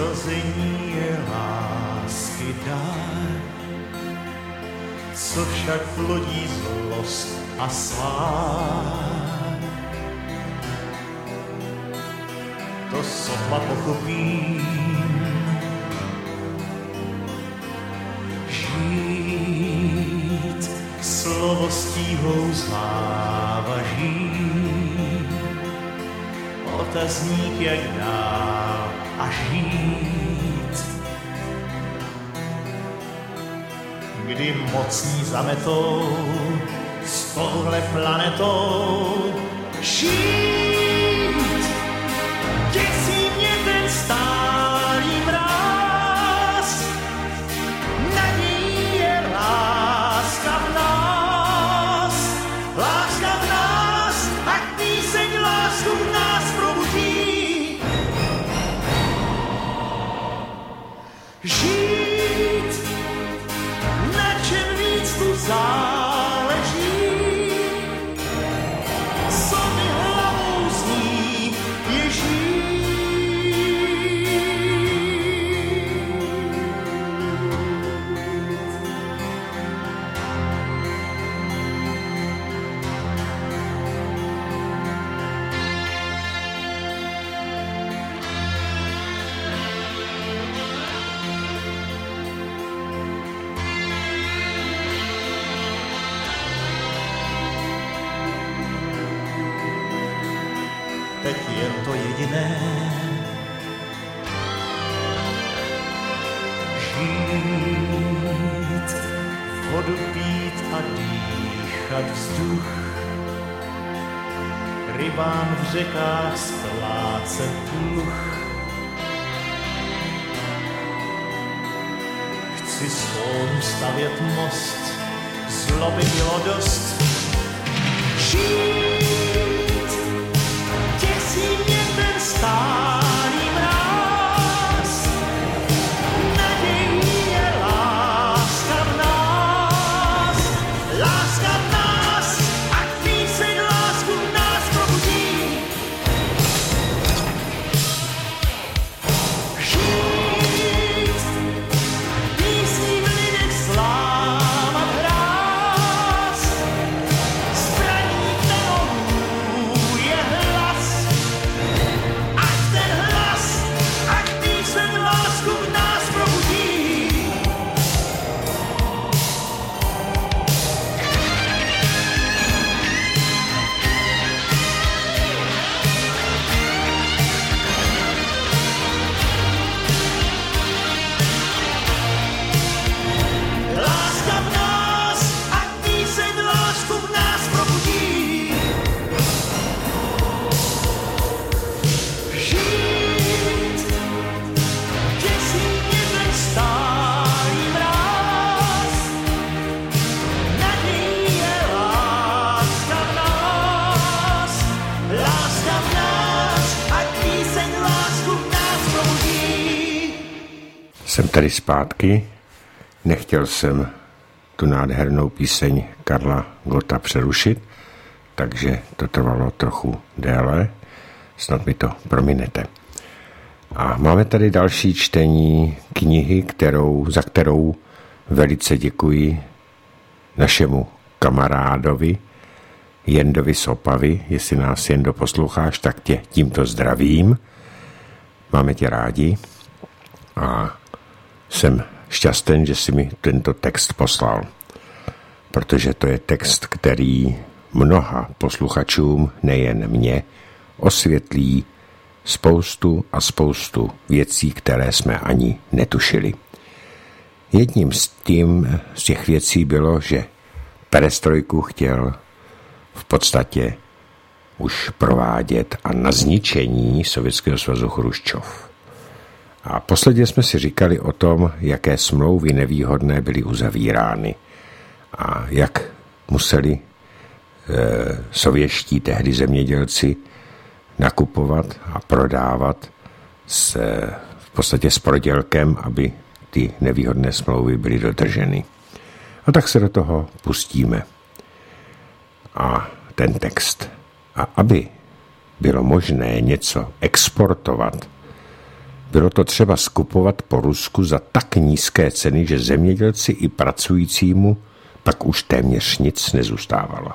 slzení je lásky dár, co však plodí zlost a svár. To sotva pochopím, žít slovo stíhou závaží, otazník jak dál a žít. Kdy mocní zametou s touhle planetou žít, děsí mě ten stálý mráz, nadějí je láska v nás, ať píseň lásku v nás probudí. Žít, na čem víc tu záleží, co mi hlavou zní, je žít. Teď jen to jediné, žít, vodu pít a dýchat vzduch, rybám v řekách splácet dluh. Chci svou stavět most, zloby bylo dost. Žít, děsí mě ten stálý mráz, nadějí je láska v nás, ať píseň lásku v nás probudí. Žít, písní v lidech slávat hráz, zbraní tenorů je hlas, ať píseň lásku v nás probudí. Láska v nás, ať píseň lásku v nás probudí. Žít, děsí mě ten stálý mráz, nadějí je láska v nás, ať píseň lásku v nás probudí. Jsem tady zpátky. Nechtěl jsem tu nádhernou píseň Karla Gotta přerušit, takže to trvalo trochu déle. Snad mi to prominete. A máme tady další čtení knihy, za kterou velice děkuji našemu kamarádovi Jendovi z Opavy. Jestli nás, Jendo, posloucháš, tak tě tímto zdravím. Máme tě rádi a jsem šťasten, že jsi mi tento text poslal, protože to je text, který mnoha posluchačům, nejen mě, osvětlí spoustu věcí, které jsme ani netušili. Jedním z těch věcí bylo, že perestrojku chtěl v podstatě už provádět a na zničení Sovětského svazu Chruščov. A posledně jsme si říkali o tom, jaké smlouvy nevýhodné byly uzavírány a jak museli sovětští tehdy zemědělci nakupovat a prodávat v podstatě s prodělkem, aby ty nevýhodné smlouvy byly dodrženy. A tak se do toho pustíme. A ten text. A aby bylo možné něco exportovat, bylo to třeba skupovat po Rusku za tak nízké ceny, že zemědělci i pracujícímu pak už téměř nic nezůstávalo.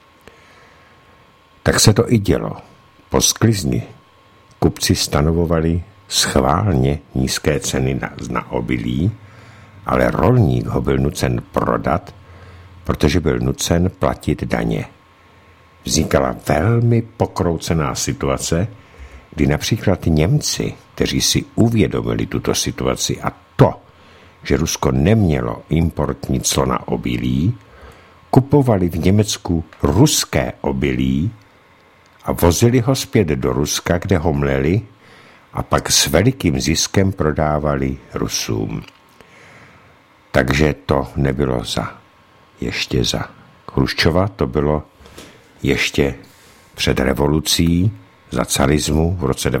Tak se to i dělo. Po sklizni kupci stanovovali schválně nízké ceny na obilí, ale rolník ho byl nucen prodat, protože byl nucen platit daně. Vznikala velmi pokroucená situace, kdy například Němci, kteří si uvědomili tuto situaci a to, že Rusko nemělo importní clo na obilí, kupovali v Německu ruské obilí a vozili ho zpět do Ruska, kde ho mleli a pak s velikým ziskem prodávali Rusům. Takže to nebylo ještě za Chruščova, to bylo ještě před revolucí za carismu v roce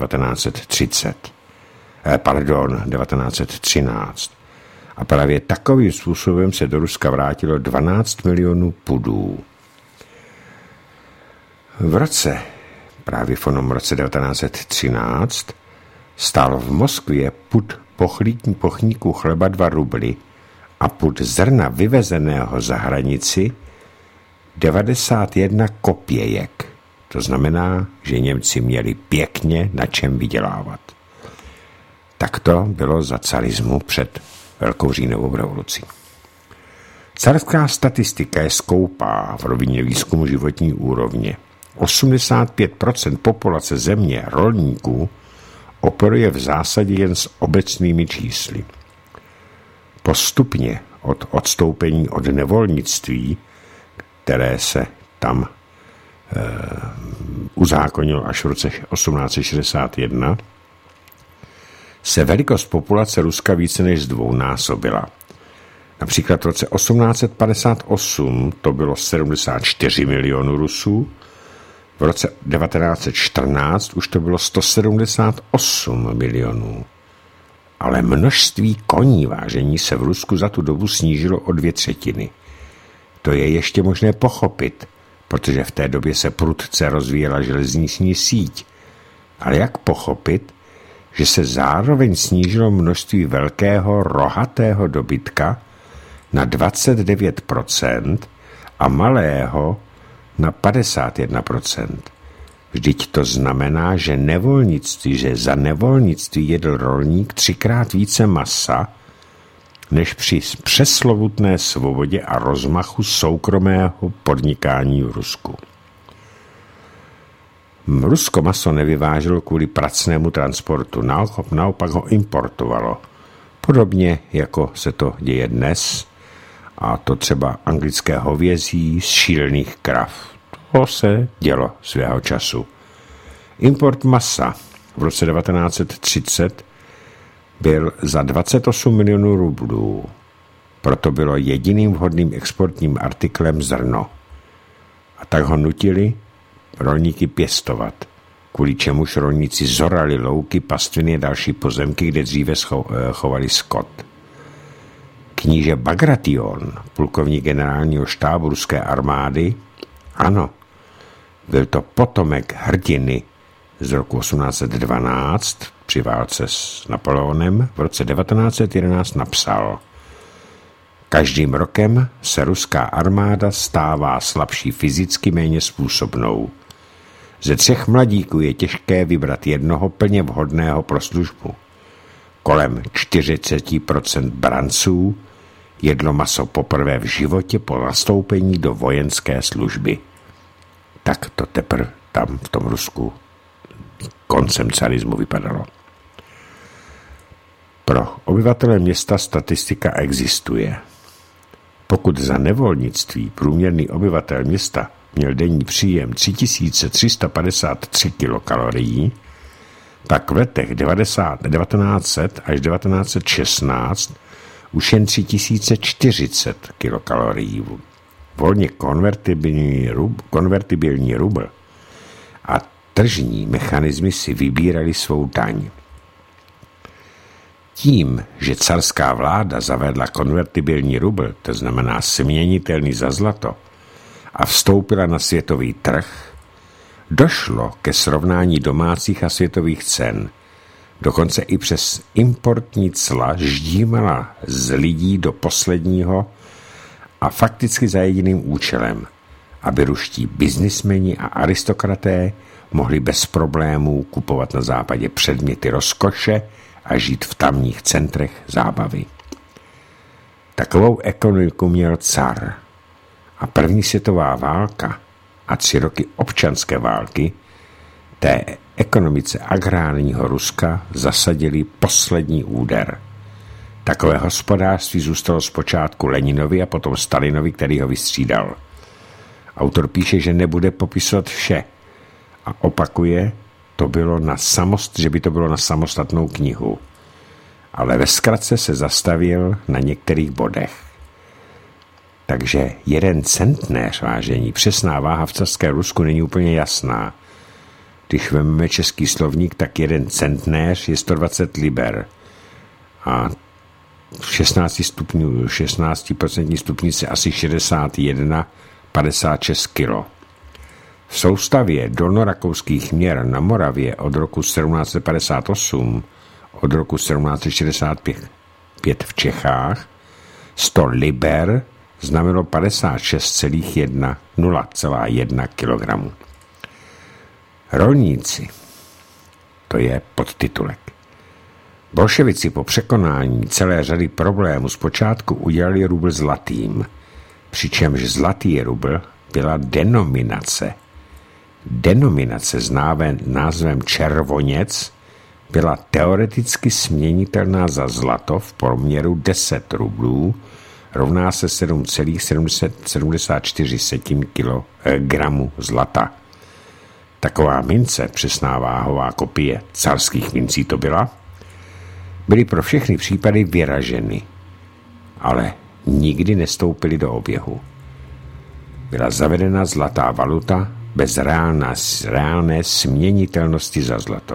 1913. A právě takovým způsobem se do Ruska vrátilo 12 milionů pudů. Právě v onom roce 1913 stál v Moskvě pud pochníku chleba 2 rubly a pud zrna vyvezeného za hranici 91 kopějek. To znamená, že Němci měli pěkně na čem vydělávat. Tak to bylo za carismu před Velkou říjnovou revolucí. Carská statistika je skoupá v rovině výzkumu životní úrovně. 85% populace země, rolníků, operuje v zásadě jen s obecnými čísly. Postupně od odstoupení od nevolnictví, které se tam uzákonilo až v roce 1861, se velikost populace Ruska více než zdvojnásobila. Například v roce 1858 to bylo 74 milionů Rusů, v roce 1914 už to bylo 178 milionů. Ale množství koní vážení se v Rusku za tu dobu snížilo o 2/3. To je ještě možné pochopit, protože v té době se prudce rozvíjela železniční síť. Ale jak pochopit, že se zároveň snížilo množství velkého rohatého dobytka na 29% a malého na 51%. Vždyť to znamená, že za nevolnictví jedl rolník 3krát více masa, než při přeslovutné svobodě a rozmachu soukromého podnikání v Rusku. Rusko maso nevyváželo kvůli pracnému transportu, naopak ho importovalo. Podobně jako se to děje dnes, a to třeba anglické hovězí z šílených krav. To se dělo svého času. Import masa v roce 1930 byl za 28 milionů rublů. Proto bylo jediným vhodným exportním artiklem zrno. A tak ho nutili rolníky pěstovat, kvůli čemuž rolníci zorali louky, pastviny a další pozemky, kde dříve chovali skot. Kníže Bagration, plukovník generálního štábu ruské armády, ano, byl to potomek hrdiny z roku 1812 při válce s Napoleonem, v roce 1911 napsal: Každým rokem se ruská armáda stává slabší fyzicky, méně způsobnou. Ze 3 mladíků je těžké vybrat jednoho plně vhodného pro službu. Kolem 40% branců jedlo maso poprvé v životě po nastoupení do vojenské služby. Tak to teprve tam v tom Rusku koncem carismu vypadalo. Pro obyvatele města statistika existuje. Pokud za nevolnictví průměrný obyvatel města měl denní příjem 3353 kilokalorií, tak v letech 1900 až 1916 už jen 3040 kilokalorií. Volně konvertibilní rubl a tržní mechanismy si vybírali svou daň. Tím, že carská vláda zavedla konvertibilní rubl, to znamená směnitelný za zlato, a vstoupila na světový trh, došlo ke srovnání domácích a světových cen. Dokonce i přes importní cla ždímala z lidí do posledního a fakticky za jediným účelem, aby ruští biznismeni a aristokraté mohli bez problémů kupovat na západě předměty rozkoše a žít v tamních centrech zábavy. Takovou ekonomiku měl car a první světová válka a 3 roky občanské války té ekonomice agrárního Ruska zasadili poslední úder. Takové hospodářství zůstalo zpočátku Leninovi a potom Stalinovi, který ho vystřídal. Autor píše, že nebude popisovat vše a opakuje, že by to bylo na samostatnou knihu. Ale ve zkratce se zastavil na některých bodech. Takže 1 centnéř, vážení, přesná váha v carském Rusku není úplně jasná. Když vezmeme český slovník, tak 1 centnéř je 120 liber. A v 16% stupnici asi 61,56 kg. V soustavě dolnorakouských měr na Moravě od roku 1758 od roku 1765 v Čechách 100 liber znamenalo 56,1 kg. Rolníci, to je podtitulek. Bolševici po překonání celé řady problémů zpočátku udělali rubl zlatým, přičemž zlatý rubl byla denominace. Denominace s názvem červoněc byla teoreticky směnitelná za zlato v poměru 10 rublů, rovná se 7,74 kg zlata. Taková mince, přesná váhová kopie carských mincí to byla, byly pro všechny případy vyraženy, ale nikdy nestoupily do oběhu. Byla zavedena zlatá valuta bez reálné směnitelnosti za zlato.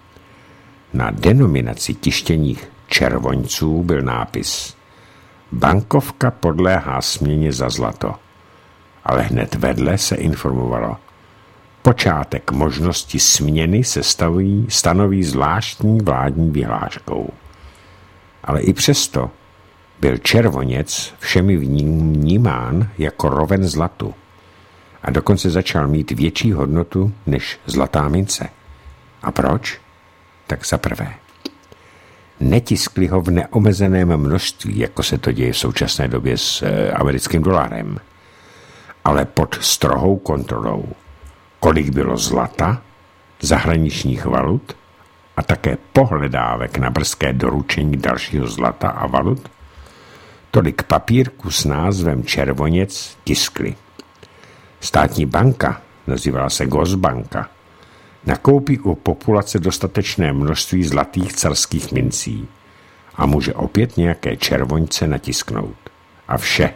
Na denominaci tištěných červoňců byl nápis Bankovka podléhá směně za zlato, ale hned vedle se informovalo počátek možnosti směny se stanoví zvláštní vládní vyhláškou. Ale i přesto byl červoněc všemi vnímán jako roven zlatu a dokonce začal mít větší hodnotu než zlatá mince. A proč? Tak za prvé. Netiskli ho v neomezeném množství, jako se to děje v současné době s americkým dolarem, ale pod strohou kontrolou. Kolik bylo zlata, zahraničních valut a také pohledávek na brzké doručení dalšího zlata a valut, tolik papírku s názvem červoněc tiskli. Státní banka, nazývala se Gosbanka, nakoupí u populace dostatečné množství zlatých carských mincí a může opět nějaké červoňce natisknout. A vše.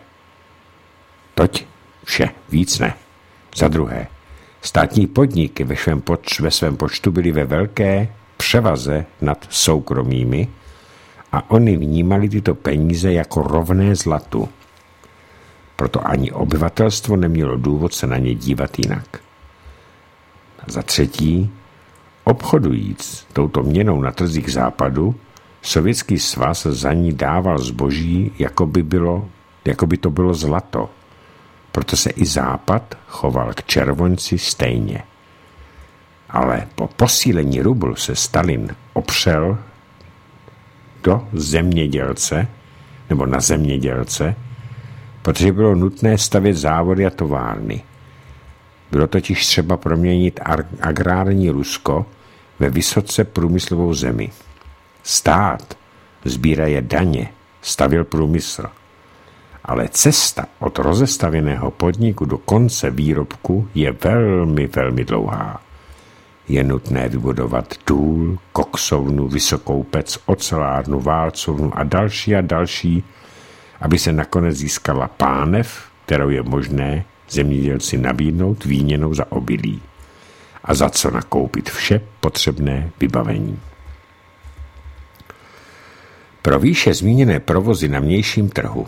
Toť vše, víc ne. Za druhé, státní podniky ve svém počtu byly ve velké převaze nad soukromými a oni vnímali tyto peníze jako rovné zlatu. Proto ani obyvatelstvo nemělo důvod se na ně dívat jinak. A za třetí, obchodujíc touto měnou na trzích západu, Sovětský svaz za ní dával zboží, jako by to bylo zlato. Proto se i západ choval k červoňci stejně. Ale po posílení rublu se Stalin opřel na zemědělce, protože bylo nutné stavět závody a továrny. Bylo totiž třeba proměnit agrární Rusko ve vysoce průmyslovou zemi. Stát sbíraje daně, stavěl průmysl. Ale cesta od rozestavěného podniku do konce výrobku je velmi, velmi dlouhá. Je nutné vybudovat důl, koksovnu, vysokou pec, ocelárnu, válcovnu a další, aby se nakonec získala pánev, kterou je možné zemědělci nabídnout výměnou za obilí a za co nakoupit vše potřebné vybavení. Pro výše zmíněné provozy na vnějším trhu.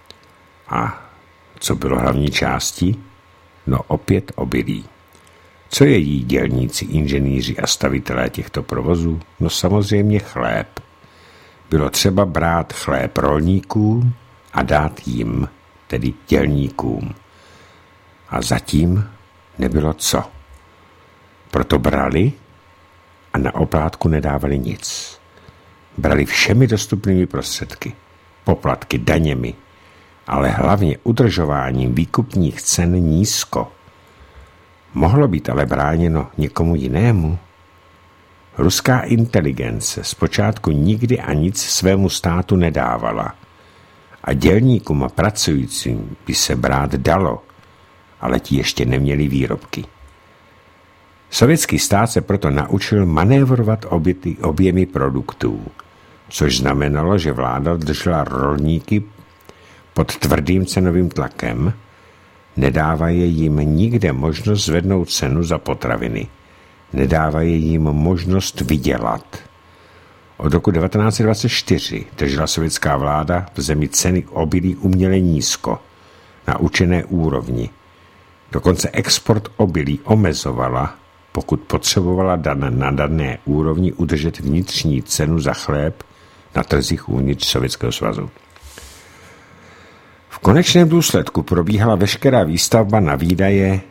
A co bylo hlavní částí? No opět obilí. Co jedí dělníci, inženýři a stavitelé těchto provozů? No samozřejmě chléb. Bylo třeba brát chléb rolníkům a dát jim, tedy dělníkům. A zatím nebylo co. Proto brali a na oplátku nedávali nic. Brali všemi dostupnými prostředky, poplatky, daněmi, ale hlavně udržováním výkupních cen nízko. Mohlo být ale bráněno někomu jinému? Ruská inteligence zpočátku nikdy a nic svému státu nedávala. A dělníkům a pracujícím by se brát dalo, ale ti ještě neměli výrobky. Sovětský stát se proto naučil manévrovat objemy produktů, což znamenalo, že vláda držela rolníky pod tvrdým cenovým tlakem, nedávaje jim nikde možnost zvednout cenu za potraviny, nedávaje jim možnost vydělat. Od roku 1924 držela sovětská vláda v zemi ceny obilí uměle nízko, na určené úrovni. Dokonce export obilí omezovala, pokud potřebovala na dané úrovni udržet vnitřní cenu za chléb na trzích uvnitř Sovětského svazu. V konečném důsledku probíhala veškerá výstavba na výdaje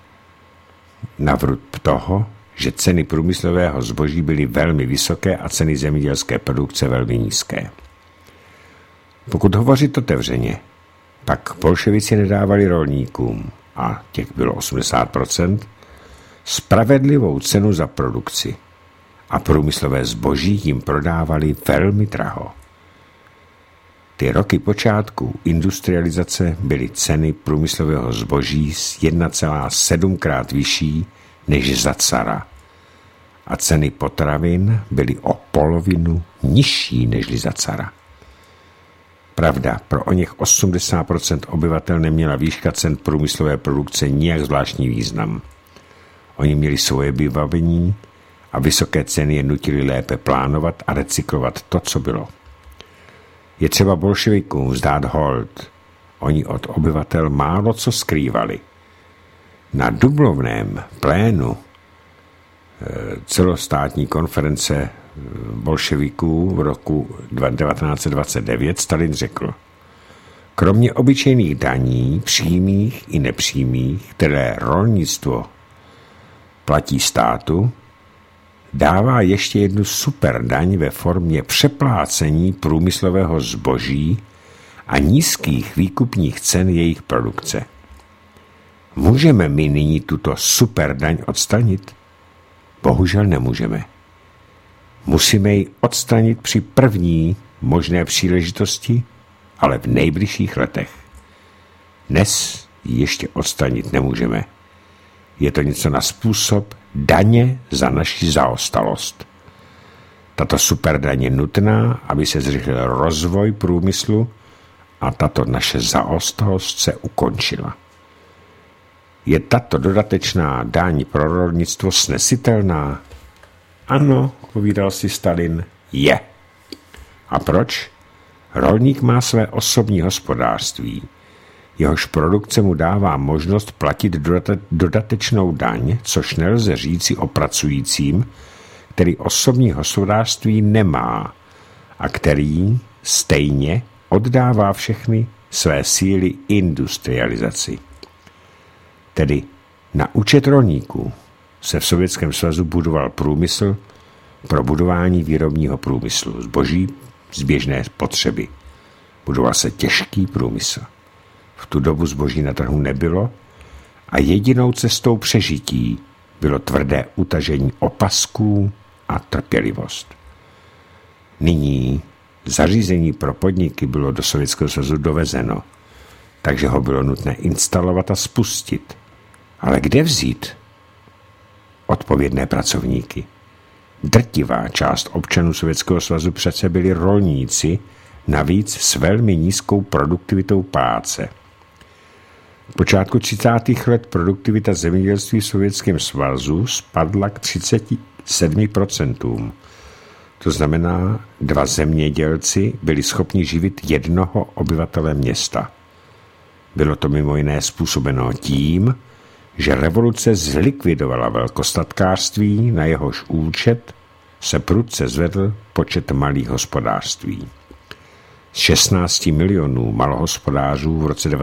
na vrub toho, že ceny průmyslového zboží byly velmi vysoké a ceny zemědělské produkce velmi nízké. Pokud hovořit otevřeně, pak bolševici nedávali rolníkům, a těch bylo 80%, spravedlivou cenu za produkci a průmyslové zboží jim prodávali velmi draho. Ty roky počátku industrializace byly ceny průmyslového zboží 1,7krát vyšší než za cara a ceny potravin byly o polovinu nižší než za cara. Pravda, pro oněch 80% obyvatel neměla výška cen průmyslové produkce nijak zvláštní význam. Oni měli svoje vybavení a vysoké ceny je nutily lépe plánovat a recyklovat to, co bylo. Je třeba bolševikům vzdát hold. Oni od obyvatel málo co skrývali. Na dubnovném plénu celostátní konference bolševiků v roku 1929 Stalin řekl: kromě obyčejných daní, přímých i nepřímých, které rolnictvo platí státu, dává ještě jednu superdaň ve formě přeplácení průmyslového zboží a nízkých výkupních cen jejich produkce. Můžeme my nyní tuto superdaň odstranit? Bohužel nemůžeme. Musíme ji odstranit při první možné příležitosti, ale v nejbližších letech. Dnes ji ještě odstranit nemůžeme. Je to něco na způsob daně za naši zaostalost. Tato superdaň je nutná, aby se zrychlil rozvoj průmyslu a tato naše zaostalost se ukončila. Je tato dodatečná daň pro rolnictvo snesitelná? Ano, povídal si Stalin, je. A proč? Rolník má své osobní hospodářství. Jehož produkce mu dává možnost platit dodatečnou daň, což nelze říci o pracujícím, který osobní hospodářství nemá a který stejně oddává všechny své síly industrializaci. Tedy na účet rolníků se v Sovětském svazu budoval průmysl pro budování výrobního průmyslu, zboží z běžné potřeby. Budoval se těžký průmysl. V tu dobu zboží na trhu nebylo a jedinou cestou přežití bylo tvrdé utažení opasků a trpělivost. Nyní zařízení pro podniky bylo do Sovětského svazu dovezeno, takže ho bylo nutné instalovat a spustit. Ale kde vzít odpovědné pracovníky? Drtivá část občanů Sovětského svazu přece byli rolníci, navíc s velmi nízkou produktivitou práce. V počátku 30. let produktivita zemědělství v Sovětském svazu spadla k 37%. To znamená, 2 zemědělci byli schopni živit 1 obyvatele města. Bylo to mimo jiné způsobeno tím, že revoluce zlikvidovala velkostatkářství, na jehož účet se prudce zvedl počet malých hospodářství. Z 16 milionů malohospodářů v roce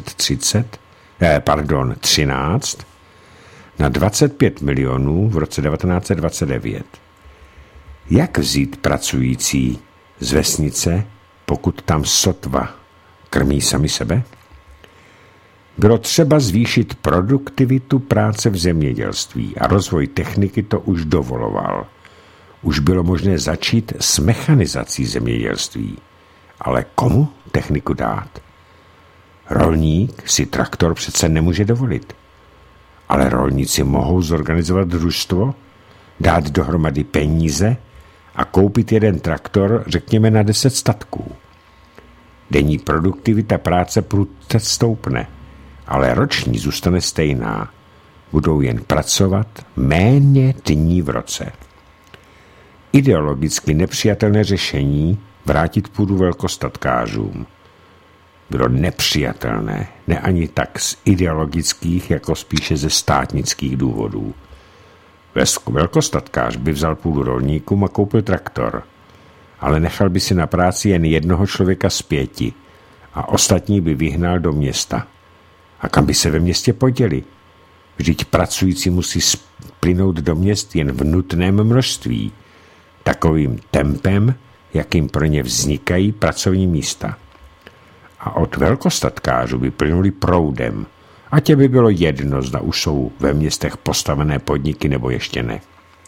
13 na 25 milionů v roce 1929. Jak vzít pracující z vesnice, pokud tam sotva krmí sami sebe? Bylo třeba zvýšit produktivitu práce v zemědělství a rozvoj techniky to už dovoloval. Už bylo možné začít s mechanizací zemědělství. Ale komu techniku dát? Rolník si traktor přece nemůže dovolit. Ale rolníci mohou zorganizovat družstvo, dát dohromady peníze a koupit jeden traktor, řekněme, na 10 statků. Denní produktivita práce prudce stoupne, ale roční zůstane stejná. Budou jen pracovat méně dní v roce. Ideologicky nepřijatelné řešení vrátit půdu velkostatkářům bylo nepřijatelné, ne ani tak z ideologických, jako spíše ze státnických důvodů. Velkostatkář by vzal půdu rolníkům a koupil traktor, ale nechal by si na práci jen jednoho člověka z 5 a ostatní by vyhnal do města. A kam by se ve městě poděli? Vždyť pracující musí splynout do měst jen v nutném množství, takovým tempem, jakým pro ně vznikají pracovní místa. A od velkostatkářů by plynuli proudem, a tě by bylo jedno, zda už jsou ve městech postavené podniky nebo ještě ne.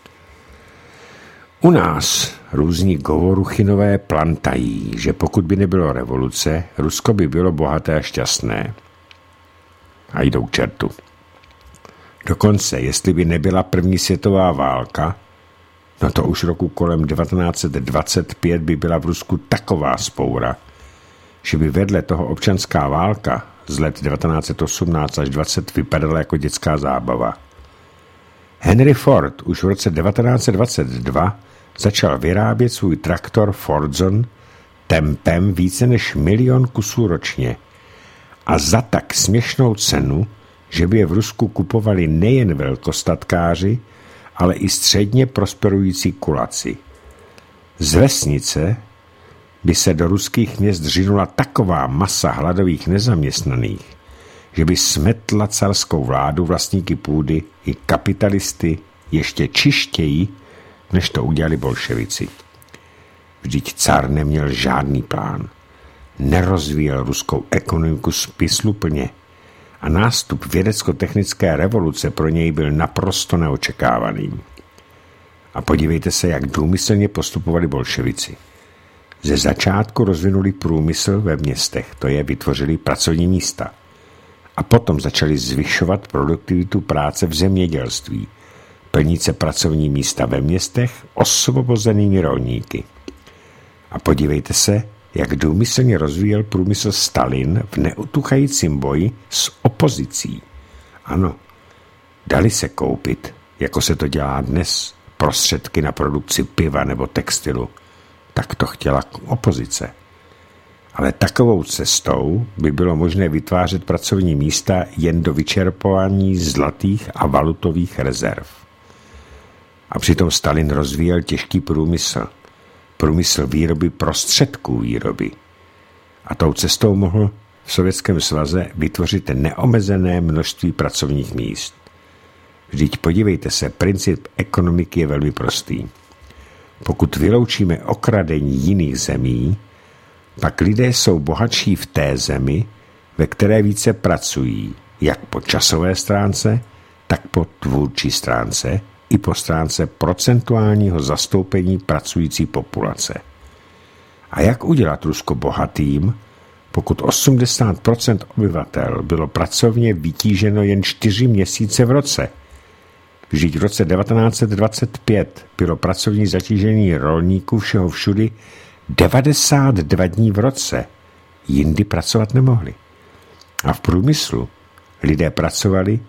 U nás různí govoruchinové plantají, že pokud by nebylo revoluce, Rusko by bylo bohaté a šťastné. A jdou k čertu. Dokonce, jestli by nebyla první světová válka, no to už roku kolem 1925 by byla v Rusku taková vzpoura, že by vedle toho občanská válka z let 1918 až 20 vypadala jako dětská zábava. Henry Ford už v roce 1922 začal vyrábět svůj traktor Fordson tempem více než 1 milion kusů ročně a za tak směšnou cenu, že by je v Rusku kupovali nejen velkostatkáři, ale i středně prosperující kulaci. Z vesnice by se do ruských měst řinula taková masa hladových nezaměstnaných, že by smetla carskou vládu, vlastníky půdy i kapitalisty ještě čištěji, než to udělali bolševici. Vždyť car neměl žádný plán. Nerozvíjel ruskou ekonomiku smysluplně a nástup vědecko-technické revoluce pro něj byl naprosto neočekávaný. A podívejte se, jak důmyslně postupovali bolševici. Ze začátku rozvinuli průmysl ve městech, to je vytvořili pracovní místa. A potom začali zvyšovat produktivitu práce v zemědělství, plnit se pracovní místa ve městech osvobozenými rolníky. A podívejte se, jak důmyslně rozvíjel průmysl Stalin v neutuchajícím boji s opozicí. Ano, dali se koupit, jako se to dělá dnes, prostředky na produkci piva nebo textilu. Tak to chtěla opozice. Ale takovou cestou by bylo možné vytvářet pracovní místa jen do vyčerpání zlatých a valutových rezerv. A přitom Stalin rozvíjel těžký průmysl. Průmysl výroby prostředků výroby. A tou cestou mohl v Sovětském svaze vytvořit neomezené množství pracovních míst. Vždyť podívejte se, princip ekonomiky je velmi prostý. Pokud vyloučíme okradení jiných zemí, pak lidé jsou bohatší v té zemi, ve které více pracují, jak po časové stránce, tak po tvůrčí stránce i po stránce procentuálního zastoupení pracující populace. A jak udělat Rusko bohatým, pokud 80% obyvatel bylo pracovně vytíženo jen 4 měsíce v roce? Vždyť v roce 1925 bylo pracovní zatížení rolníků všeho všudy 92 dní v roce. Jindy pracovat nemohli. A v průmyslu lidé pracovali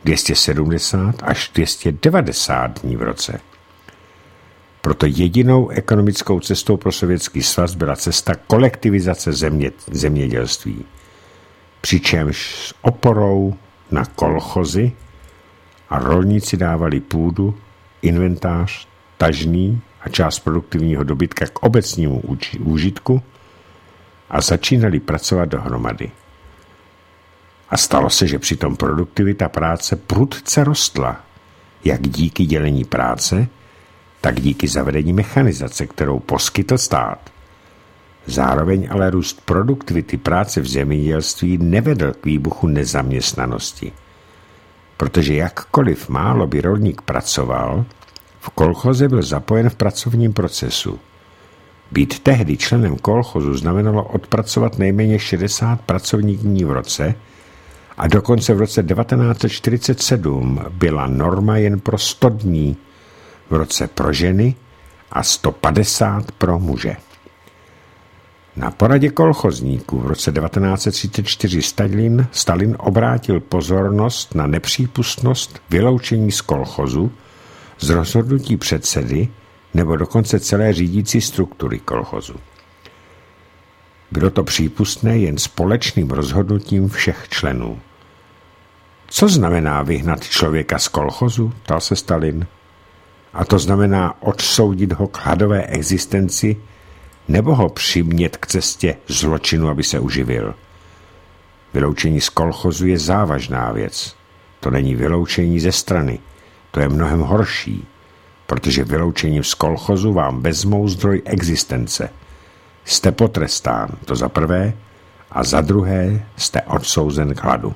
270 až 290 dní v roce. Proto jedinou ekonomickou cestou pro Sovětský svaz byla cesta kolektivizace zemědělství. Přičemž s oporou na kolchozy a rolníci dávali půdu, inventář, tažný a část produktivního dobytka k obecnímu úžitku a začínali pracovat dohromady. A stalo se, že přitom produktivita práce prudce rostla, jak díky dělení práce, tak díky zavedení mechanizace, kterou poskytl stát. Zároveň ale růst produktivity práce v zemědělství nevedl k výbuchu nezaměstnanosti. Protože jakkoliv málo by rolník pracoval, v kolchoze byl zapojen v pracovním procesu. Být tehdy členem kolchozu znamenalo odpracovat nejméně 60 pracovních dní v roce a dokonce v roce 1947 byla norma jen pro 100 dní, v roce pro ženy a 150 pro muže. Na poradě kolchozníků v roce 1934 Stalin obrátil pozornost na nepřípustnost vyloučení z kolchozu z rozhodnutí předsedy nebo dokonce celé řídící struktury kolchozu. Bylo to přípustné jen společným rozhodnutím všech členů. Co znamená vyhnat člověka z kolchozu, ptal se Stalin. A to znamená odsoudit ho k hladové existenci nebo ho přimět k cestě zločinu, aby se uživil. Vyloučení z kolchozu je závažná věc. To není vyloučení ze strany. To je mnohem horší, protože vyloučením z kolchozu vám vezmou zdroj existence. Jste potrestán, to za prvé, a za druhé jste odsouzen k hladu.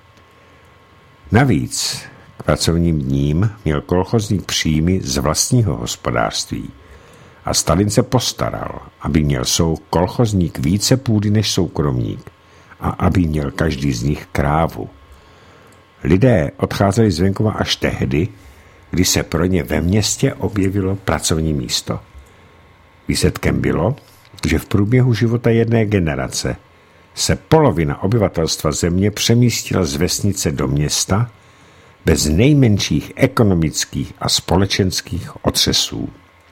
Navíc k pracovním dním měl kolchozník příjmy z vlastního hospodářství a Stalin se postaral, aby měl kolchozník více půdy než soukromník a aby měl každý z nich krávu. Lidé odcházeli z venkova až tehdy, kdy se pro ně ve městě objevilo pracovní místo. Výsledkem bylo, že v průběhu života jedné generace se polovina obyvatelstva země přemístila z vesnice do města bez nejmenších ekonomických a společenských otřesů.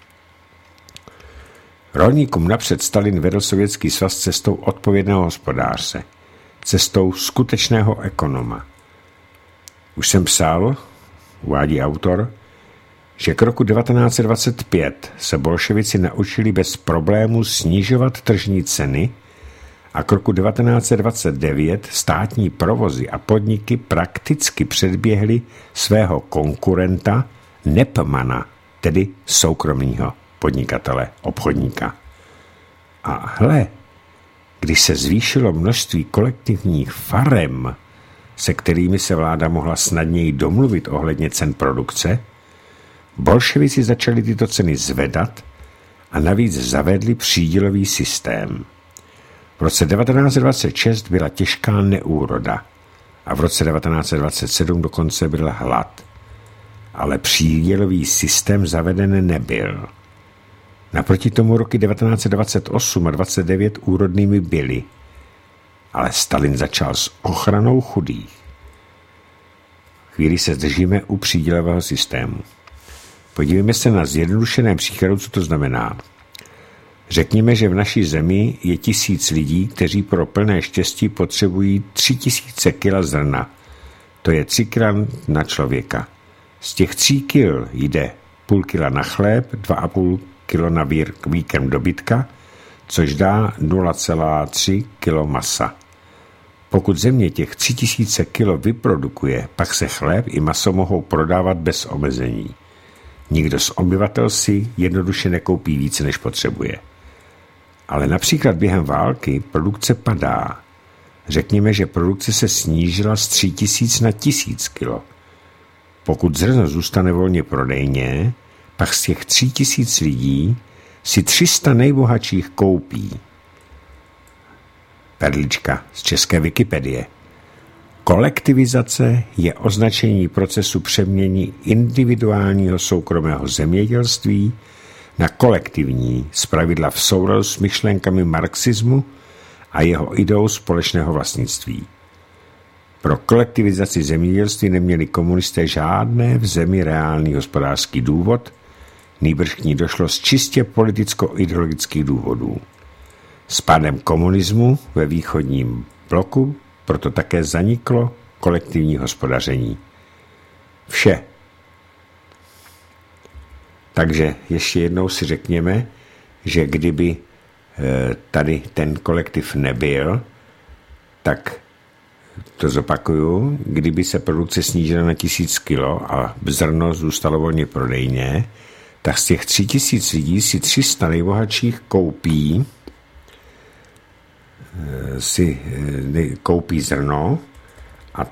Rolníkům napřed Stalin vedl Sovětský svaz cestou odpovědného hospodářce, cestou skutečného ekonoma. Už jsem psal, uvádí autor, že k roku 1925 se bolševici naučili bez problémů snižovat tržní ceny a k roku 1929 státní provozy a podniky prakticky předběhly svého konkurenta Nepmana, tedy soukromního podnikatele, obchodníka. A hle, když se zvýšilo množství kolektivních farem, se kterými se vláda mohla snadněji domluvit ohledně cen produkce, bolševici začali tyto ceny zvedat a navíc zavedli přídělový systém. V roce 1926 byla těžká neúroda a v roce 1927 dokonce byl hlad. Ale přídělový systém zaveden nebyl. Naproti tomu roky 1928 a 1929 úrodnými byly. Ale Stalin začal s ochranou chudých. Chvíli se zdržíme u přídělového systému. Podívejme se na zjednodušené příkladu, co to znamená. Řekněme, že v naší zemi je 1000 lidí, kteří pro plné štěstí potřebují 3000 kg zrna. To je 3 kg na člověka. Z těch 3 kg jde půl kila na chléb, 2,5 kg na výkrm dobytka, což dá 0,3 kg masa. Pokud země těch 3000 kg vyprodukuje, pak se chléb i maso mohou prodávat bez omezení. Nikdo z obyvatel si jednoduše nekoupí více, než potřebuje. Ale například během války produkce padá. Řekněme, že produkce se snížila z 3000 na 1000 kg. Pokud zrno zůstane volně prodejně, pak z těch 3000 lidí si 300 nejbohatších koupí. Perlička z české Wikipedie. Kolektivizace je označení procesu přemění individuálního soukromého zemědělství na kolektivní, zpravidla v souladu s myšlenkami marxismu a jeho ideou společného vlastnictví. Pro kolektivizaci zemědělství neměli komunisté žádné v zemi reálný hospodářský důvod, nýbrž k ní došlo z čistě politicko-ideologických důvodů. S pádem komunismu ve východním bloku proto také zaniklo kolektivní hospodaření. Vše. Takže ještě jednou si řekněme, že kdyby tady ten kolektiv nebyl, tak to zopakuju, kdyby se produkce snížila na 1000 kilo a zrno zůstalo volně prodejné, tak z těch 3000 lidí si 300 nejbohatších koupí zrno a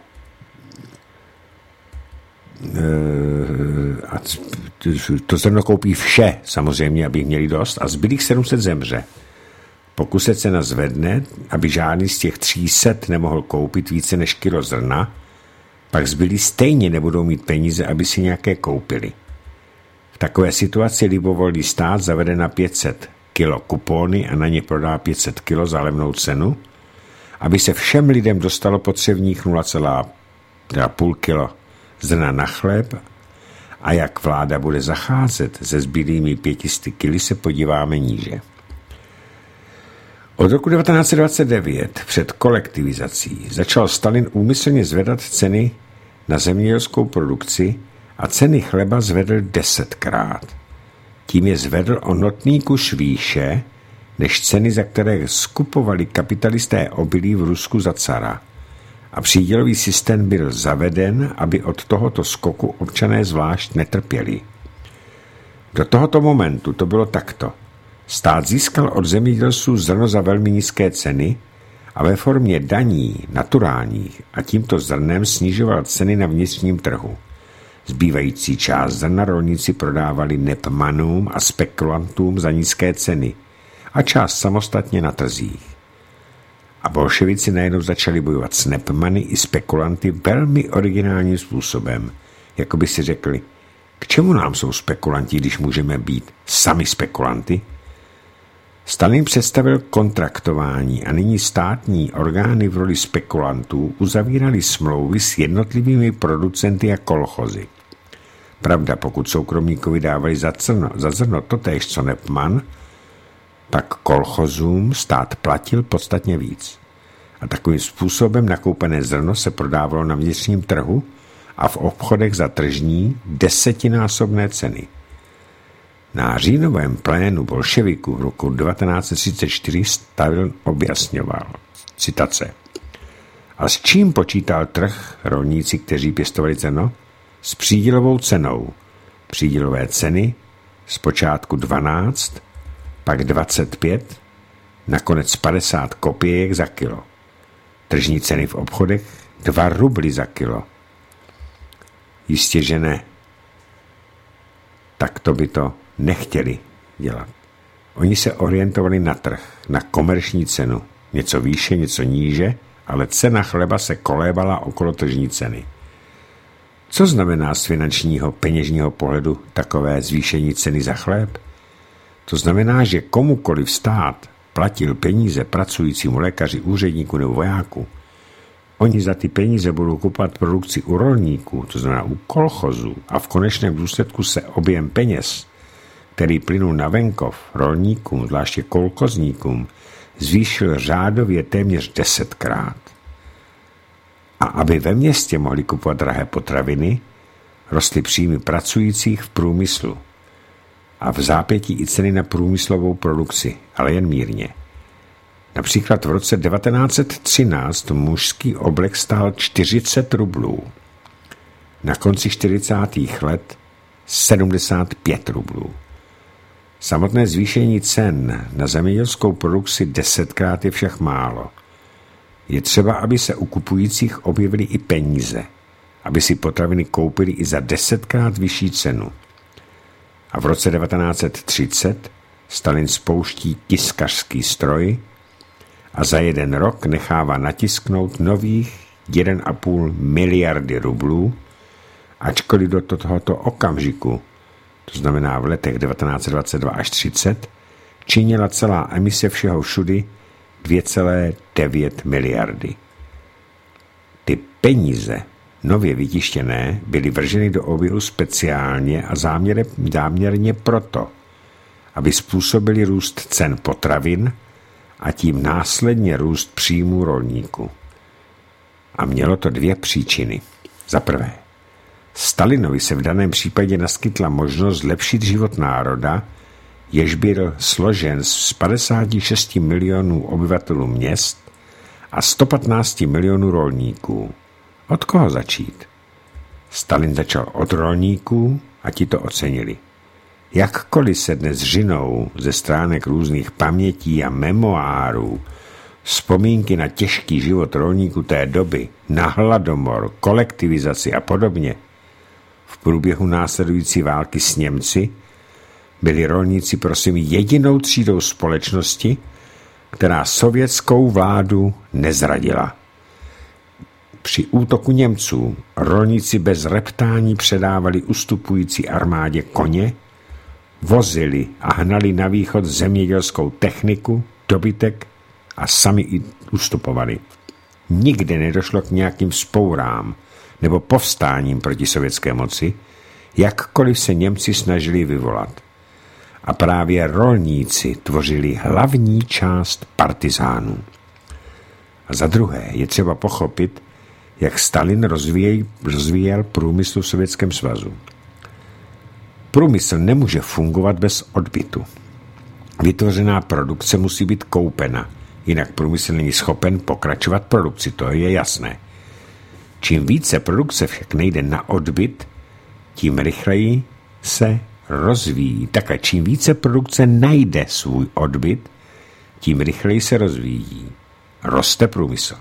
to zrno koupí vše, samozřejmě, aby měli dost, a zbylých 700 zemře. Pokud se cena zvedne, aby žádný z těch 300 nemohl koupit více než kilo zrna, pak zbylí stejně nebudou mít peníze, aby si nějaké koupili. V takové situaci libovolný stát zavede na 500 kilo kupóny a na ně prodá 500 kilo za levnou cenu, aby se všem lidem dostalo potřebných 0,5 kilo zrna na chléb, a jak vláda bude zacházet se zbylými 500 kily, se podíváme níže. Od roku 1929 před kolektivizací začal Stalin úmyslně zvedat ceny na zemědělskou produkci a ceny chleba zvedl 10krát. Tím je zvedl o notný kus výše než ceny, za které skupovali kapitalisté obilí v Rusku za cara. A přídělový systém byl zaveden, aby od tohoto skoku občané zvlášť netrpěli. Do tohoto momentu to bylo takto. Stát získal od zemědělců zrno za velmi nízké ceny a ve formě daní naturálních a tímto zrnem snižoval ceny na vnitřním trhu. Zbývající část zrna rolníci prodávali nepmanům a spekulantům za nízké ceny a část samostatně na trzích. A bolševici najednou začali bojovat s nepmany i spekulanty velmi originálním způsobem, jako by si řekli, k čemu nám jsou spekulanti, když můžeme být sami spekulanty? Stalin představil kontraktování a nyní státní orgány v roli spekulantů uzavíraly smlouvy s jednotlivými producenty a kolchozy. Pravda, pokud soukromníkovi dávali za zrno totéž co nepman, pak kolchozům stát platil podstatně víc. A takovým způsobem nakoupené zrno se prodávalo na vnitřním trhu a v obchodech za tržní 10násobné ceny. Na říjnovém plénu bolševiků v roku 1934 Stalin objasňoval. Citace. A s čím počítal trh rolníci, kteří pěstovali zrno? S přídělovou cenou. Přídělové ceny zpočátku 12, pak 25, nakonec 50 kopějek za kilo. Tržní ceny v obchodech 2 rubly za kilo. Jistě, že ne. Tak to by to nechtěli dělat. Oni se orientovali na trh, na komerční cenu. Něco výše, něco níže, ale cena chleba se kolébala okolo tržní ceny. Co znamená z finančního, peněžního pohledu takové zvýšení ceny za chléb? To znamená, že komukoliv stát platil peníze pracujícímu lékaři, úředníku nebo vojáku, oni za ty peníze budou kupovat produkci u rolníků, to znamená u kolchozů, a v konečném důsledku se objem peněz, který plynul na venkov rolníkům, zvláště kolchozníkům, zvýšil řádově téměř 10krát. A aby ve městě mohli kupovat drahé potraviny, rostly příjmy pracujících v průmyslu a v zápětí i ceny na průmyslovou produkci, ale jen mírně. Například v roce 1913 mužský oblek stál 40 rublů. Na konci 40. let 75 rublů. Samotné zvýšení cen na zemědělskou produkci 10krát je však málo. Je třeba, aby se u kupujících objevily i peníze, aby si potraviny koupili i za 10krát vyšší cenu. A v roce 1930 Stalin spouští tiskařský stroj a za 1 rok nechává natisknout nových 1,5 miliardy rublů, ačkoliv do tohoto okamžiku, to znamená v letech 1922 až 30, činila celá emise všeho všudy 2,9 miliardy. Ty peníze nově vytištěné byly vrženy do oběhu speciálně a záměrně proto, aby způsobili růst cen potravin a tím následně růst příjmů rolníků. A mělo to dvě příčiny. Za prvé, Stalinovi se v daném případě naskytla možnost zlepšit život národa, jež byl složen z 56 milionů obyvatelů měst a 115 milionů rolníků. Od koho začít? Stalin začal od rolníků a ti to ocenili. Jakkoliv se dnes žinou ze stránek různých pamětí a memoárů vzpomínky na těžký život rolníků té doby, na hladomor, kolektivizaci a podobně, v průběhu následující války s Němci byli rolníci prosím jedinou třídou společnosti, která sovětskou vládu nezradila. Při útoku Němců rolníci bez reptání předávali ustupující armádě koně, vozili a hnali na východ zemědělskou techniku, dobytek a sami i ustupovali. Nikde nedošlo k nějakým vzpourám nebo povstáním proti sovětské moci, jakkoliv se Němci snažili vyvolat. A právě rolníci tvořili hlavní část partizánů. A za druhé je třeba pochopit, jak Stalin rozvíjel průmysl v Sovětském svazu. Průmysl nemůže fungovat bez odbytu. Vytvořená produkce musí být koupena, jinak průmysl není schopen pokračovat produkci, to je jasné. Čím více produkce však nejde na odbyt, tím rychleji se rozvíjí. Takhle čím více produkce najde svůj odbyt, tím rychleji se rozvíjí. Roste průmysl.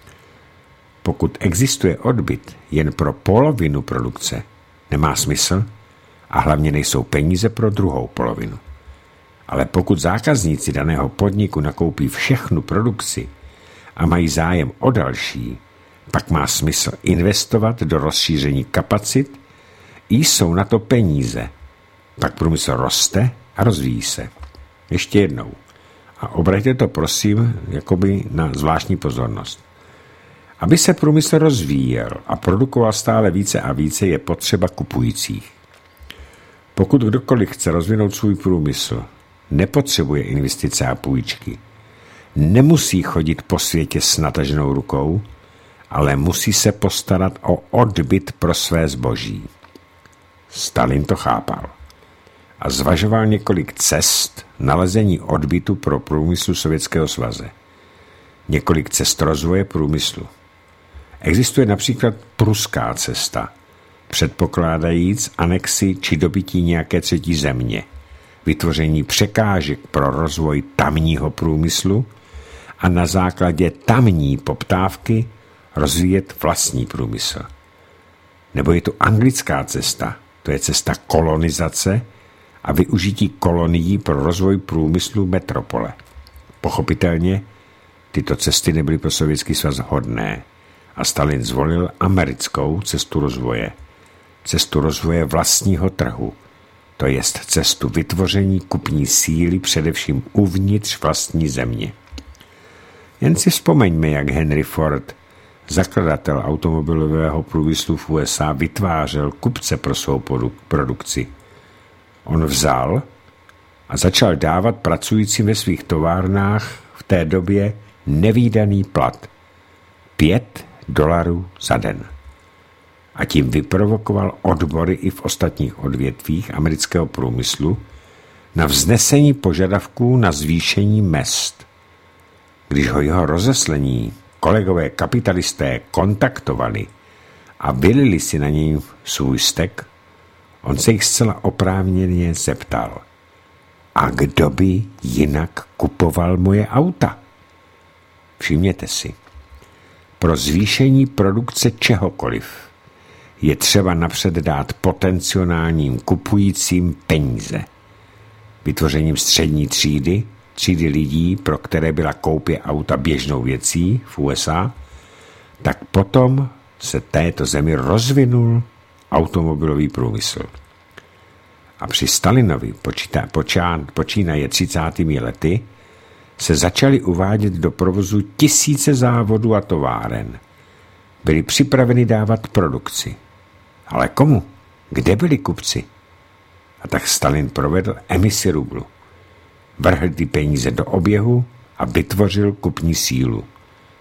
Pokud existuje odbyt jen pro polovinu produkce, nemá smysl a hlavně nejsou peníze pro druhou polovinu. Ale pokud zákazníci daného podniku nakoupí všechnu produkci a mají zájem o další, pak má smysl investovat do rozšíření kapacit i jsou na to peníze. Pak průmysl roste a rozvíjí se. Ještě jednou. A obraťte to prosím jakoby na zvláštní pozornost. Aby se průmysl rozvíjel a produkoval stále více a více, je potřeba kupujících. Pokud kdokoliv chce rozvinout svůj průmysl, nepotřebuje investice a půjčky. Nemusí chodit po světě s nataženou rukou, ale musí se postarat o odbyt pro své zboží. Stalin to chápal a zvažoval několik cest nalezení odbytu pro průmysl Sovětského svazu. Několik cest rozvoje průmyslu. Existuje například pruská cesta, předpokládajíc anexi či dobytí nějaké třetí země, vytvoření překážek pro rozvoj tamního průmyslu a na základě tamní poptávky rozvíjet vlastní průmysl. Nebo je tu anglická cesta, to je cesta kolonizace a využití kolonií pro rozvoj průmyslu metropole. Pochopitelně tyto cesty nebyly pro Sovětský svaz hodné a Stalin zvolil americkou cestu rozvoje. Cestu rozvoje vlastního trhu, to jest cestu vytvoření kupní síly především uvnitř vlastní země. Jen si vzpomeňme, jak Henry Ford, zakladatel automobilového průmyslu v USA, vytvářel kupce pro svou produkci. On vzal a začal dávat pracujícím ve svých továrnách v té době nevídaný plat. $5 za den. A tím vyprovokoval odbory i v ostatních odvětvích amerického průmyslu na vznesení požadavků na zvýšení mezd. Když ho jeho rozeslení kolegové kapitalisté kontaktovali a vylili si na něj svůj stek, on se jich zcela oprávněně zeptal: a kdo by jinak kupoval moje auta? Všimněte si, pro zvýšení produkce čehokoliv je třeba napřed dát potenciálním kupujícím peníze. Vytvořením střední třídy lidí, pro které byla koupě auta běžnou věcí v USA, tak potom se této zemi rozvinul automobilový průmysl. A při Stalinovi počínaje 30. lety se začaly uvádět do provozu tisíce závodů a továren. Byli připraveni dávat produkci. Ale komu? Kde byli kupci? A tak Stalin provedl emisi rublu. Vrhl ty peníze do oběhu a vytvořil kupní sílu.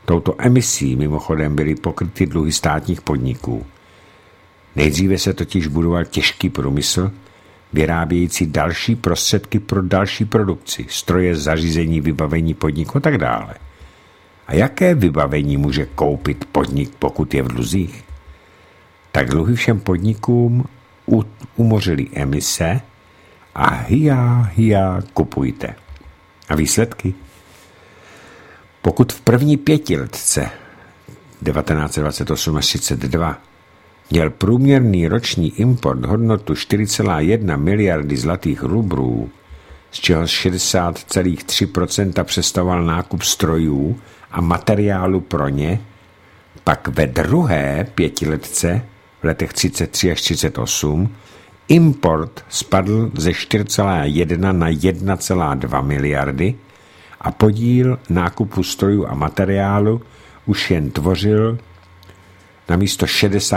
Touto emisí mimochodem byly pokryty dluhy státních podniků. Nejdříve se totiž budoval těžký průmysl, vyrábějící další prostředky pro další produkci, stroje, zařízení, vybavení podniku a tak dále. A jaké vybavení může koupit podnik, pokud je v dluzích? Tak dluhy všem podnikům umořily emise a hia, kupujte. A výsledky? Pokud v první pětiletce 1928 až 32 měl průměrný roční import hodnotu 4,1 miliardy zlatých rublů, z čeho 60,3% představoval nákup strojů a materiálu pro ně, pak ve druhé pětiletce v letech 33 až 38 import spadl ze 4,1 na 1,2 miliardy a podíl nákupu strojů a materiálu už jen tvořil na místo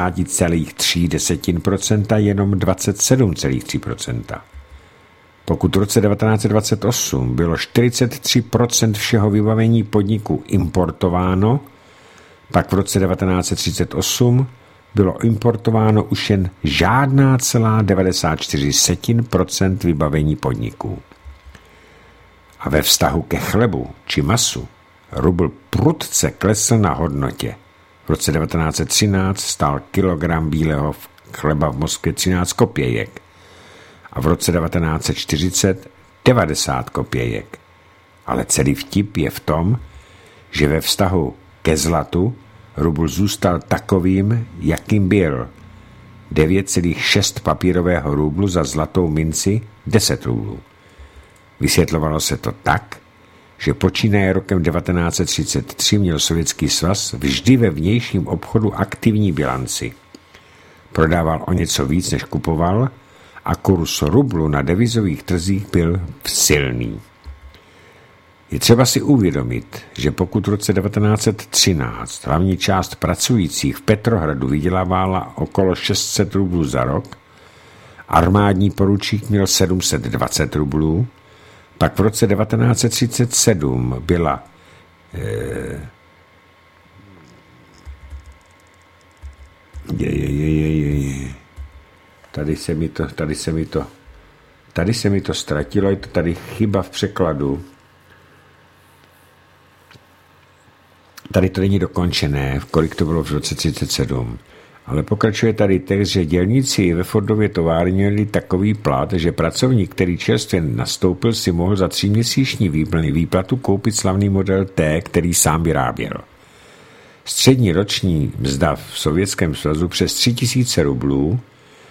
60,3% jenom 27,3%. Pokud v roce 1928 bylo 43% všeho vybavení podniku importováno, pak v roce 1938 bylo importováno už jen žádná celá 94% vybavení podniků. A ve vztahu ke chlebu či masu rubl prudce klesl na hodnotě. V roce 1913 stál kilogram bílého chleba v Moskvě 13 kopějek a v roce 1940 90 kopějek. Ale celý vtip je v tom, že ve vztahu ke zlatu rubl zůstal takovým, jakým byl. 9,6 papírového rublu za zlatou minci 10 rublů. Vysvětlovalo se to tak, že počínaje rokem 1933 měl Sovětský svaz vždy ve vnějším obchodu aktivní bilanci. Prodával o něco víc, než kupoval, a kurz rublu na devizových trzích byl silný. Je třeba si uvědomit, že pokud v roce 1913 hlavní část pracujících v Petrohradu vydělávala okolo 600 rublů za rok, armádní poručík měl 720 rublů, pak v roce 1937 byla Tady se mi to ztratilo, je to tady chyba v překladu. Tady to není dokončené, kolik to bylo v roce 37. Ale pokračuje tady text, že dělníci ve Fordově továrně měli takový plat, že pracovník, který čerstvě nastoupil, si mohl za 3měsíční výplatu koupit slavný model T, který sám vyráběl. Střední roční mzda v Sovětském svazu přes 3000 rublů.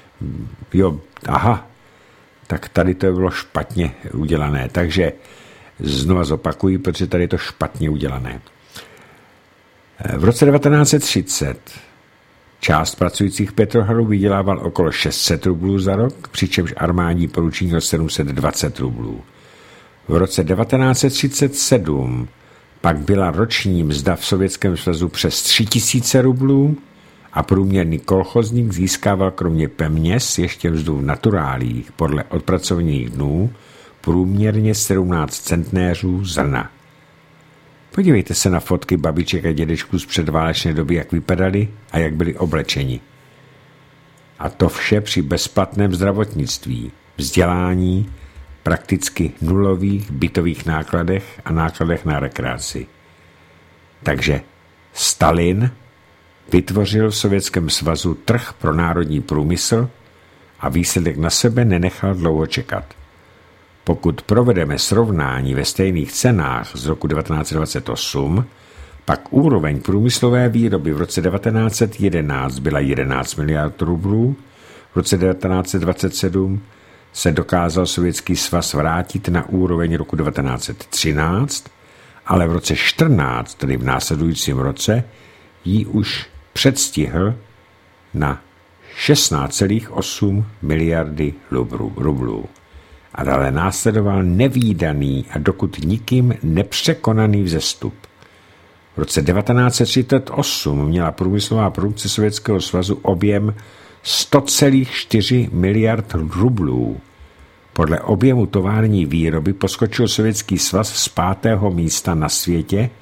Tak tady to bylo špatně udělané. Takže znova zopakuji, protože tady je to špatně udělané. V roce 1930 část pracujících v Petrohradu vydělával okolo 600 rublů za rok, přičemž armádní poručík měl 720 rublů. V roce 1937 pak byla roční mzda v Sovětském svazu přes 3000 rublů a průměrný kolchozník získával kromě peněz ještě mzdu v naturálích podle odpracovaných dnů průměrně 17 centnéřů zrna. Podívejte se na fotky babiček a dědečků z předválečné doby, jak vypadali a jak byli oblečeni. A to vše při bezplatném zdravotnictví, vzdělání, prakticky nulových bytových nákladech a nákladech na rekreaci. Takže Stalin vytvořil v Sovětském svazu trh pro národní průmysl a výsledek na sebe nenechal dlouho čekat. Pokud provedeme srovnání ve stejných cenách z roku 1928, pak úroveň průmyslové výroby v roce 1911 byla 11 miliard rublů, v roce 1927 se dokázal Sovětský svaz vrátit na úroveň roku 1913, ale v roce 14, tedy v následujícím roce, ji už předstihl na 16,8 miliardy rublů. A dále následoval nevídaný a dokud nikým nepřekonaný vzestup. V roce 1938 měla průmyslová produkce Sovětského svazu objem 100,4 miliard rublů. Podle objemu tovární výroby poskočil Sovětský svaz z 5. místa na světě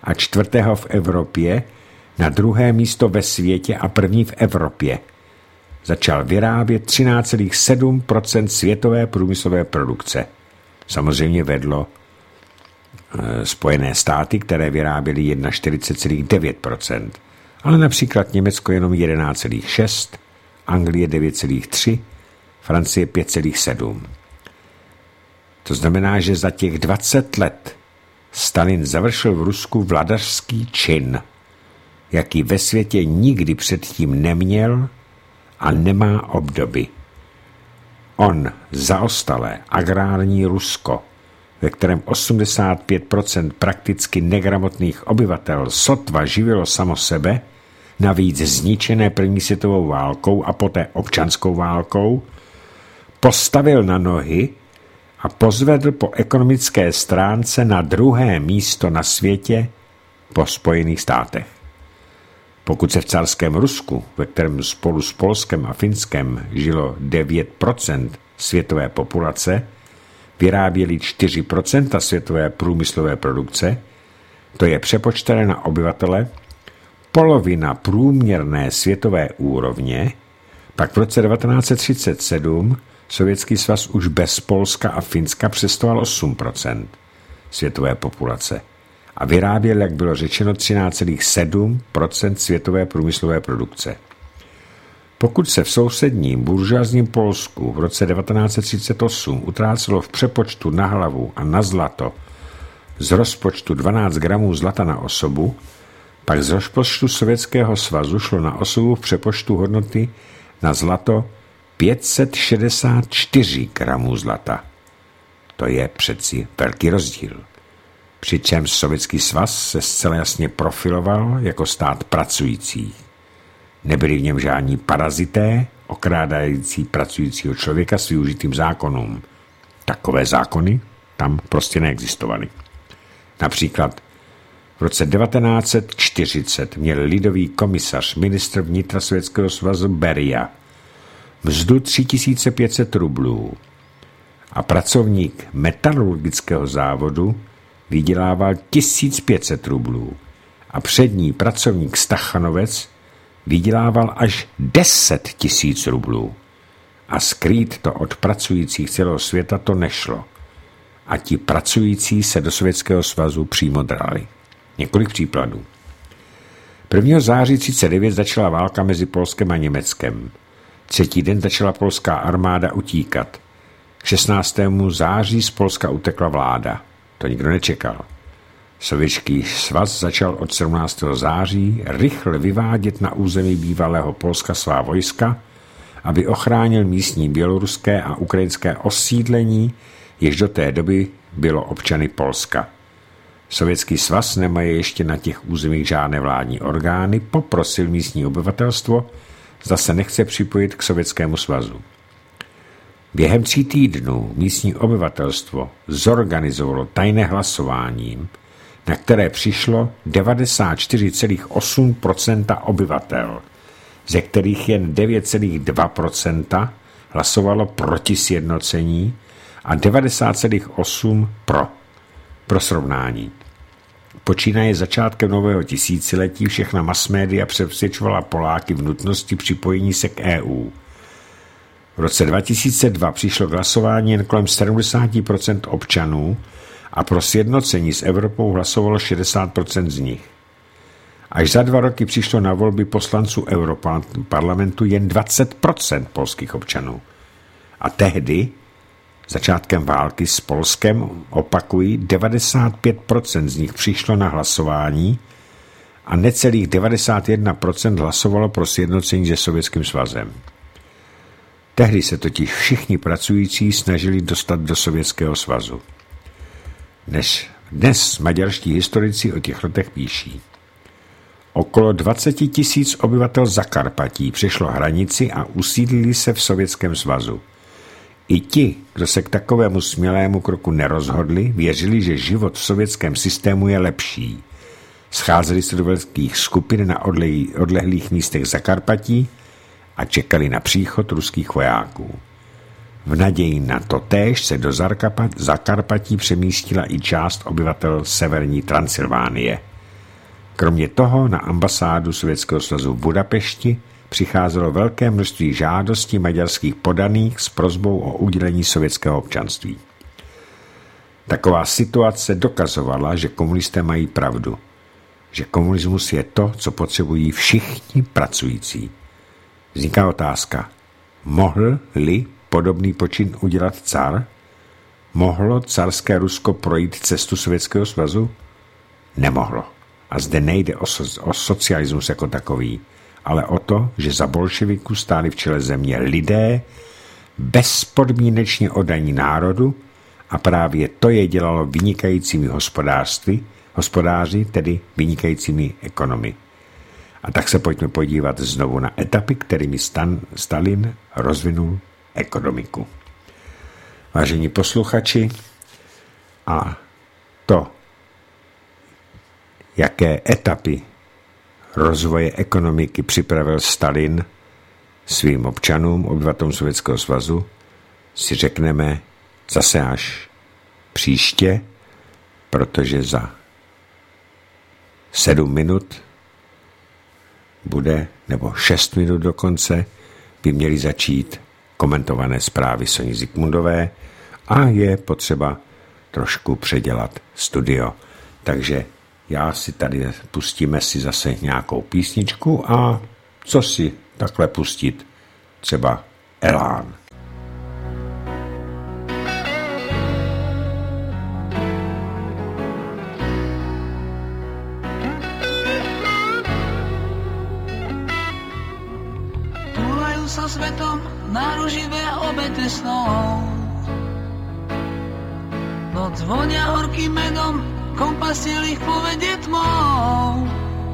a 4. v Evropě na 2. místo ve světě a 1. v Evropě. Začal vyrábět 13,7% světové průmyslové produkce. Samozřejmě vedlo Spojené státy, které vyráběly 41,9%, ale například Německo jenom 11,6%, Anglie 9,3%, Francie 5,7%. To znamená, že za těch 20 let Stalin završil v Rusku vladařský čin, jaký ve světě nikdy předtím neměl a nemá obdoby. On zaostalé agrární Rusko, ve kterém 85% prakticky negramotných obyvatel sotva živilo samo sebe, navíc zničené první světovou válkou a poté občanskou válkou, postavil na nohy a pozvedl po ekonomické stránce na 2. místo na světě po Spojených státech. Pokud se v carském Rusku, ve kterém spolu s Polskem a Finskem žilo 9% světové populace, vyráběli 4% světové průmyslové produkce, to je přepočtené na obyvatele, polovina průměrné světové úrovně, pak v roce 1937 Sovětský svaz už bez Polska a Finska představoval 8% světové populace a vyráběl, jak bylo řečeno, 13,7% světové průmyslové produkce. Pokud se v sousedním buržoazním Polsku v roce 1938 utrácelo v přepočtu na hlavu a na zlato z rozpočtu 12 gramů zlata na osobu, pak z rozpočtu Sovětského svazu šlo na osobu v přepočtu hodnoty na zlato 564 gramů zlata. To je přeci velký rozdíl. Přičemž Sovětský svaz se zcela jasně profiloval jako stát pracující. Nebyli v něm žádní parazité, okrádající pracujícího člověka s využitým zákonům. Takové zákony tam prostě neexistovaly. Například v roce 1940 měl lidový komisař, ministr vnitra Sovětského svazu Beria, mzdu 3500 rublů a pracovník metalurgického závodu vydělával 1500 rublů a přední pracovník Stachanovec vydělával až 10 000 rublů. A skrýt to od pracujících celého světa to nešlo. A ti pracující se do Sovětského svazu přímo drali. Několik příkladů. 1. září 1939 začala válka mezi Polskem a Německem. 3. den začala polská armáda utíkat. K 16. září z Polska utekla vláda. To nikdo nečekal. Sovětský svaz začal od 17. září rychle vyvádět na území bývalého Polska svá vojska, aby ochránil místní běloruské a ukrajinské osídlení, jež do té doby bylo občany Polska. Sovětský svaz nemá ještě na těch územích žádné vládní orgány, poprosil místní obyvatelstvo, zda se nechce připojit k Sovětskému svazu. Během 3 týdnů místní obyvatelstvo zorganizovalo tajné hlasování, na které přišlo 94,8% obyvatel, ze kterých jen 9,2% hlasovalo proti sjednocení a 90,8% pro. Pro srovnání. Počínaje začátkem nového tisíciletí všechna masmédia přesvědčovala Poláky v nutnosti připojení se k EU. V roce 2002 přišlo k hlasování jen kolem 70% občanů a pro sjednocení s Evropou hlasovalo 60% z nich. Až za 2 roky přišlo na volby poslanců Europarlamentu jen 20% polských občanů. A tehdy, začátkem války s Polskem, opakují, 95% z nich přišlo na hlasování a necelých 91% hlasovalo pro sjednocení se Sovětským svazem. Tehdy se totiž všichni pracující snažili dostat do Sovětského svazu. Dnes maďarští historici o těch letech píší. Okolo 20 000 obyvatel Zakarpatí přešlo hranici a usídlili se v Sovětském svazu. I ti, kdo se k takovému smělému kroku nerozhodli, věřili, že život v sovětském systému je lepší. Scházeli se do velkých skupin na odlehlých místech Zakarpatí a čekali na příchod ruských vojáků. V naději na totéž se do Zakarpatí přemístila i část obyvatel severní Transylvánie. Kromě toho na ambasádu Sovětského svazu v Budapešti přicházelo velké množství žádostí maďarských podaných s prosbou o udělení sovětského občanství. Taková situace dokazovala, že komunisté mají pravdu, že komunismus je to, co potřebují všichni pracující. Vzniká otázka, mohl-li podobný počin udělat car? Mohlo carské Rusko projít cestu Sovětského svazu? Nemohlo. A zde nejde o socialismus jako takový, ale o to, že za bolševiků stáli v čele země lidé bezpodmínečně oddaní národu a právě to je dělalo vynikajícími hospodáři, tedy vynikajícími ekonomy. A tak se pojďme podívat znovu na etapy, kterými Stalin rozvinul ekonomiku. Vážení posluchači, a to, jaké etapy rozvoje ekonomiky připravil Stalin svým občanům, obyvatelům Sovětského svazu, si řekneme zase až příště, protože za 7 minut bude, nebo 6 minut dokonce, by měly začít komentované zprávy Soni Zikmundové a je potřeba trošku předělat studio. Takže já si tady pustíme si zase nějakou písničku a co si takhle pustit? Třeba Elán. Túlajú sa svetom náruživé obete snov. Noc vonia horkým medom, kompas ich povedie tmou.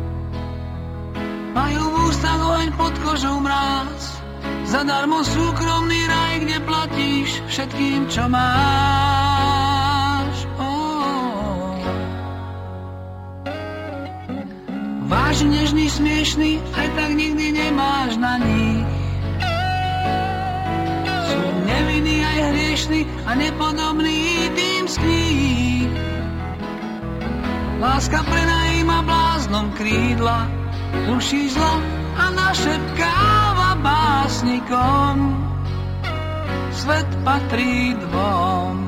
Majú v ústach oheň pod kožou mráz, zadarmo súkromný raj, kde platíš všetkým, čo máš. Vážny, nežný, smiešný, aj tak nikdy nemáš na nich. Sú nevinní aj hriešní a nepodobní tým z kníh. Láska prenajíma bláznom krídla, ruší zlo a našepkáva básnikom. Svet patrí dvom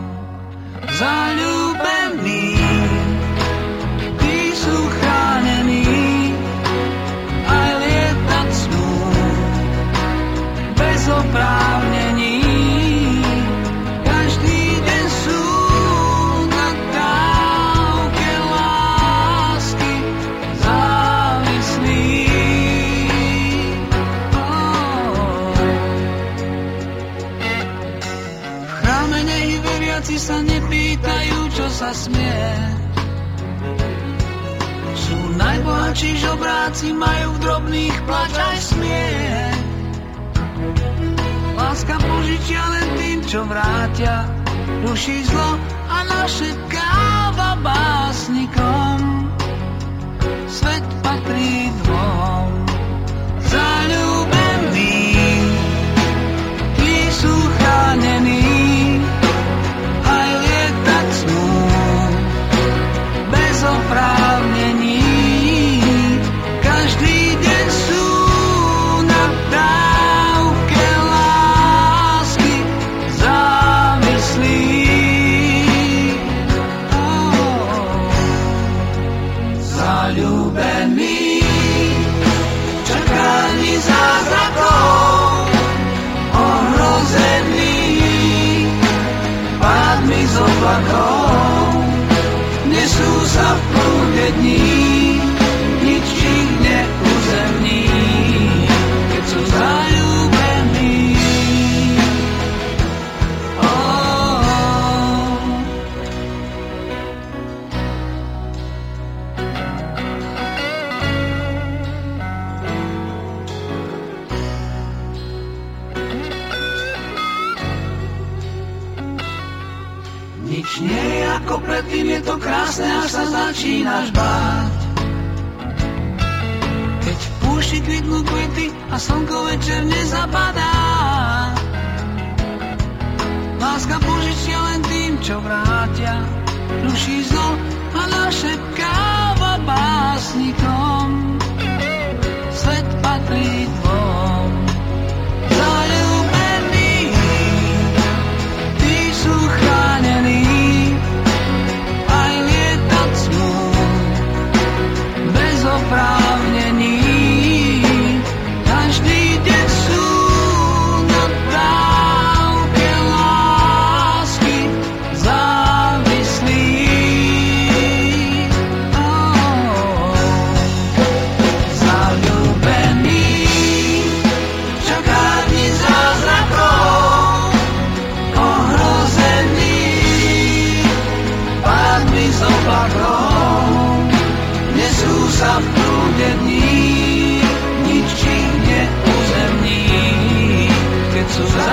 zaľúbení, tí sú chránení, aj lietať smú bez oprávnení. Každý deň sú na dávke lásky závislí. V chráme nech veriaci sa nepýtajú, čo sa smie. Sú najbohatší žobráci, majú v drobných plač aj smiech. Láska požičia len tým, čo vrátia, ruší zlo a našepkáva básnikom. Svet patrí dvom zaľúbení, tí sú chránení, aj lietať smú bez oprávnení. Každý deň sú na dávke lásky závislí. Zaľúbení, čakaní zázrakov, ohrození pádmi z oblakov. Nesú sa v prúde dní, nič ich neuzemní, keď sú zaľúbení. Nič nie je ako predtým, je to krásne, až sa začínaš báť. Keď v púšti kvitnú kvety a slnko večer nezapadá. Láska požičia len tým, čo vrátia, ruší zlo a našepkáva básnikom, svet patrí dvom. Zaľúbení, tí sú chránení, aj lietať smú bez oprávnení. Každý deň sú na dávke lásky závislí. Zaľúbení čaká dni zázrakov, ohrození pádmi z oblakov. Nesú sa v prúde dní, nič ich neuzemní, keď sú